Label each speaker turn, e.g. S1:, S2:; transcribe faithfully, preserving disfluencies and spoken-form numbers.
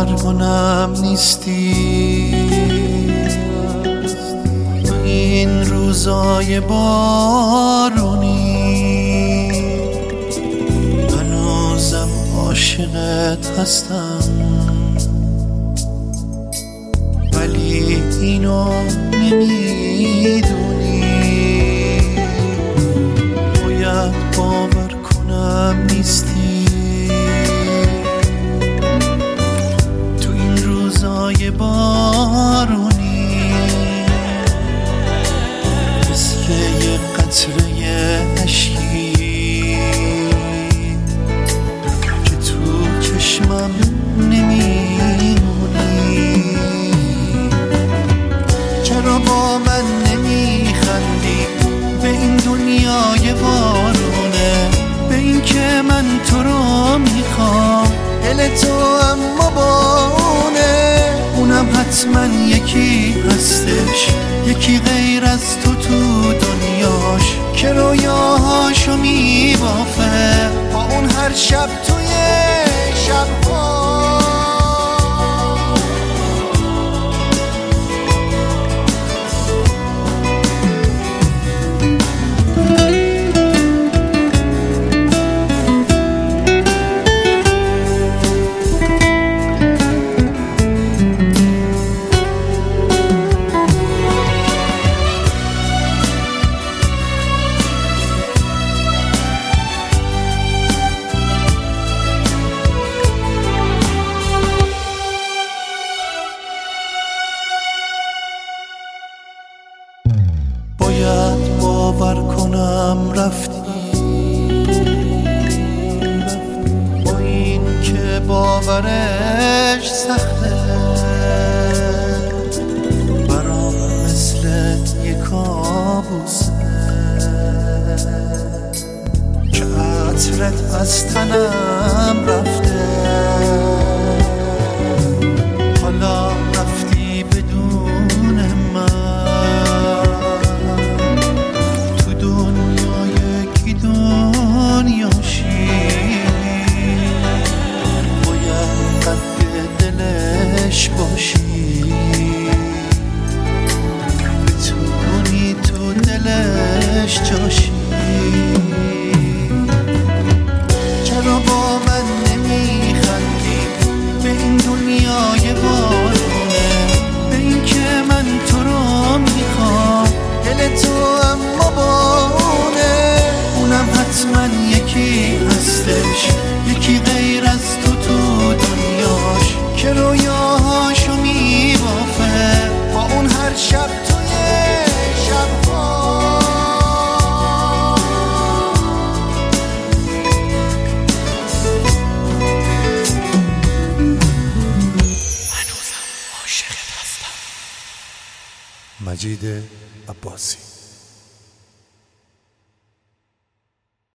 S1: باور کنم نیستی این روزای بارونی، هنوزم عاشقت هستم ولی اینو نمیدونی. باید باور کنم نیستی تو این روزای بارونی، مثل یه قطره اشکی که تو چشمم نمیمونی. چرا با من نمیخندی به این دنیای بارونه، به این که من تو رو میخوام دل تو اما با اونه، اونم حتما یکی هستش، یکی غیر از تو تو دنیاش که رویاهاشو میبافه با اون هر شب توی شبها. باید باور کنم رفتی با این که باورش سخته، برام مثل یه کابوسه که عطرت از تنم رفته. حالا رفتی بدون من باشی، بتونی تو دلش جاشی. چرا با من نمیخندی به این دنیای بارونه، به این که من تو رو میخوام دل تو اما با اونه، اونم حتما یکی هستش، یکی غیر از تو تو دنیاش که رویاهاشو میبافه با اون هر شب توی شبها. هنوزم عاشقت هستم.
S2: مجید عباسی.